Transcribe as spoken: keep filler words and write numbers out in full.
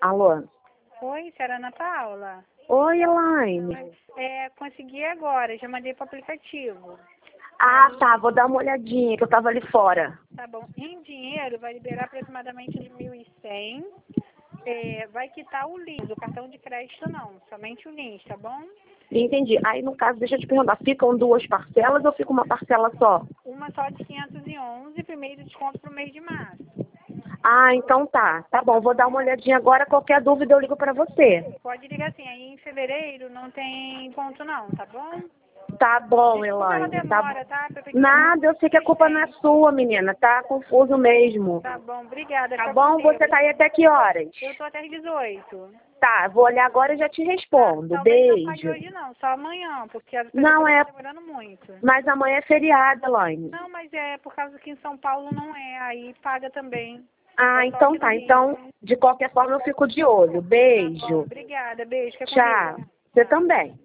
Alô? Oi, senhora Ana Paula? Oi, Elaine. É, consegui agora, já mandei pro aplicativo. Ah, tá, vou dar uma olhadinha, que eu tava ali fora. Tá bom. Em dinheiro, vai liberar aproximadamente de mil e cem. É, vai quitar o lins, o cartão de crédito não, somente o lins, tá bom? Entendi. Aí, no caso, deixa eu te perguntar, ficam duas parcelas ou fica uma parcela só? Uma só de quinhentos e onze, primeiro desconto pro mês de março. Ah, então tá. Tá bom, vou dar uma olhadinha agora. Qualquer dúvida eu ligo pra você. Pode ligar assim, aí em fevereiro não tem ponto não, tá bom? Tá bom, Desculpa pela Elaine. Tá demora, bom. tá? Eu peguei Nada, eu sei que a culpa não é sua, menina. Tá confuso mesmo. Tá bom, obrigada. Tá Fica com bom? Deus. Você tá aí até que horas? Eu tô até às dezoito. Tá, vou olhar agora e já te respondo. Talvez não pague Beijo. hoje não, só amanhã, porque as pessoas Não estão é, demorando muito. mas amanhã é feriado, Elaine. Não, mas é por causa que em São Paulo não é, aí paga também. Ah, É só então aqui no tá. Rio. Então, de qualquer forma, eu fico de olho. Tá bom, Beijo. obrigada, beijo, fica com Tchau. Deus. Você Tchau. também.